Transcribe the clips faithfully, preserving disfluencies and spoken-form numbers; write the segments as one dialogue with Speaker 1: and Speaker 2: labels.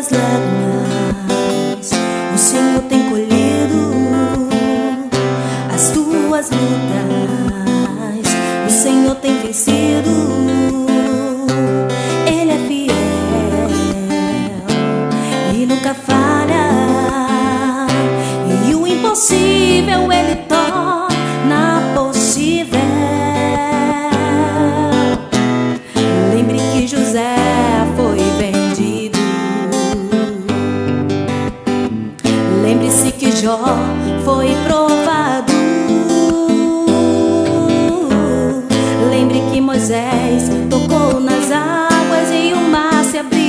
Speaker 1: tuas lágrimas o Senhor tem colhido, as tuas lutas o Senhor tem vencido. Ele é fiel e nunca falha, e o impossível Ele torna possível. Lembre que José foi vendido, lembre-se que Jó foi provado, lembre que Moisés tocou nas águas e o mar se abriu,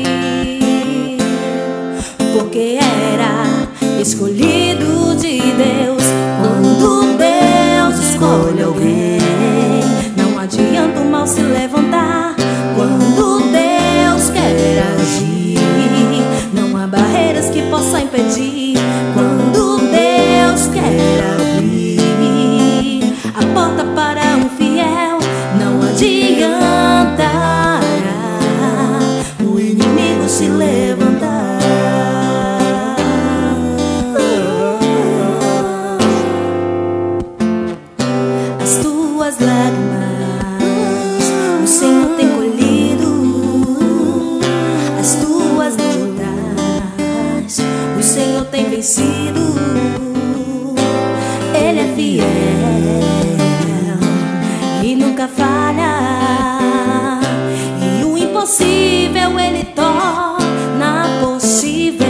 Speaker 1: porque era escolhido de Deus. Quando Deus escolhe alguém, não adianta o mal se levantar. Quando Deus quer agir, não há barreiras que possam impedir. Quando Deus quer abrir a porta para um fiel, não adianta o inimigo se levantar. As tuas lágrimas o Senhor tem colhido, as tuas lutas o Senhor tem vencido. Ele é fiel e nunca falha, e o impossível Ele torna possível.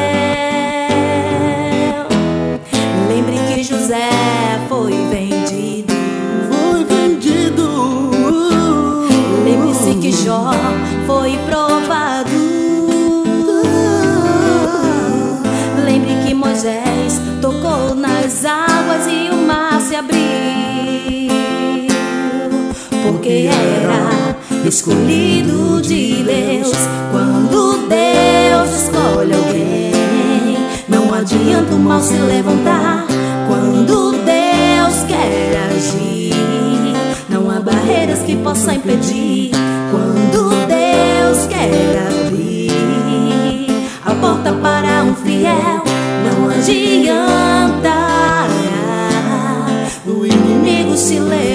Speaker 1: Lembre que José foi vendido,
Speaker 2: foi vendido.
Speaker 1: lembre-se que Jó foi provado, lembre que Moisés tocou nas águas e o mar se abriu, porque era escolhido de Deus. Quando Deus escolhe alguém, não adianta o mal se levantar. Quando Deus quer agir, não há barreiras que possam impedir. Quando Deus quer abrir a porta para um fiel, não adianta o inimigo se levantar.